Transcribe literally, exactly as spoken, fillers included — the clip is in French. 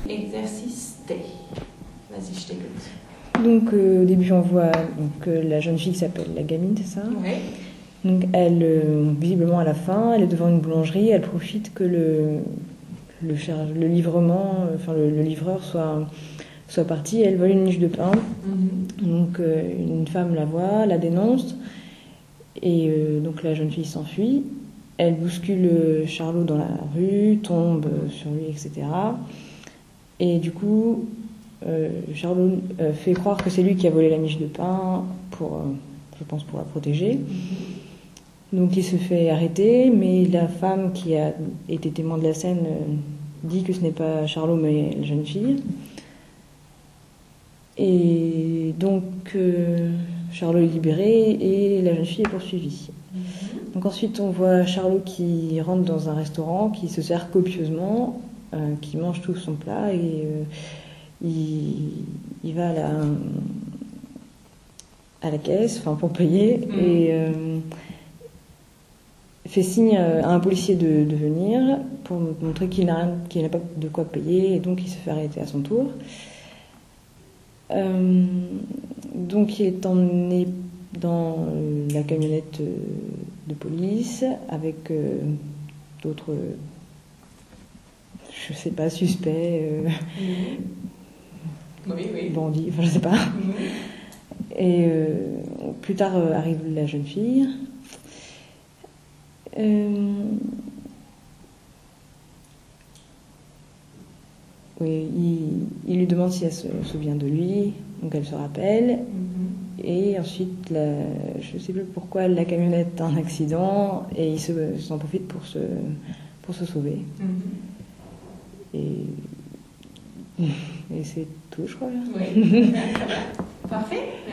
exercice T. Vas-y, je t'écoute. Donc euh, au début on voit donc, euh, la jeune fille qui s'appelle la gamine, c'est ça? Oui. Donc elle, euh, visiblement à la fin, elle est devant une boulangerie, elle profite que le, le, char- le livrement, euh, enfin le, le livreur soit, soit parti, elle vole une miche de pain. Mm-hmm. Donc euh, une femme la voit, la dénonce, et euh, donc la jeune fille s'enfuit. Elle bouscule Charlot dans la rue, tombe sur lui, et cetera. Et du coup, euh, Charlot euh, fait croire que c'est lui qui a volé la miche de pain, pour, euh, je pense pour la protéger. Mm-hmm. Donc il se fait arrêter, mais la femme qui a été témoin de la scène euh, dit que ce n'est pas Charlot, mais la jeune fille. Et donc euh, Charlot est libéré et la jeune fille est poursuivie. Mm-hmm. Donc ensuite on voit Charlot qui rentre dans un restaurant, qui se sert copieusement, euh, qui mange tout son plat et euh, il, il va à la, à la caisse, enfin pour payer, mmh. et euh, fait signe à un policier de, de venir pour montrer qu'il n'a, qu'il n'a pas de quoi payer, et donc il se fait arrêter à son tour. Euh, donc il est emmené dans la camionnette de police avec euh, d'autres, je sais pas, suspects, euh, mmh. oui, oui. bandits, enfin je sais pas. Mmh. Et euh, plus tard euh, arrive la jeune fille. Euh, oui, il, il lui demande si elle se souvient de lui, donc elle se rappelle. Mm-hmm. Et ensuite, la, je ne sais plus pourquoi, la camionnette a un accident et il se, s'en profite pour se, pour se sauver. Mm-hmm. Et, et c'est tout, je crois. Oui. Parfait.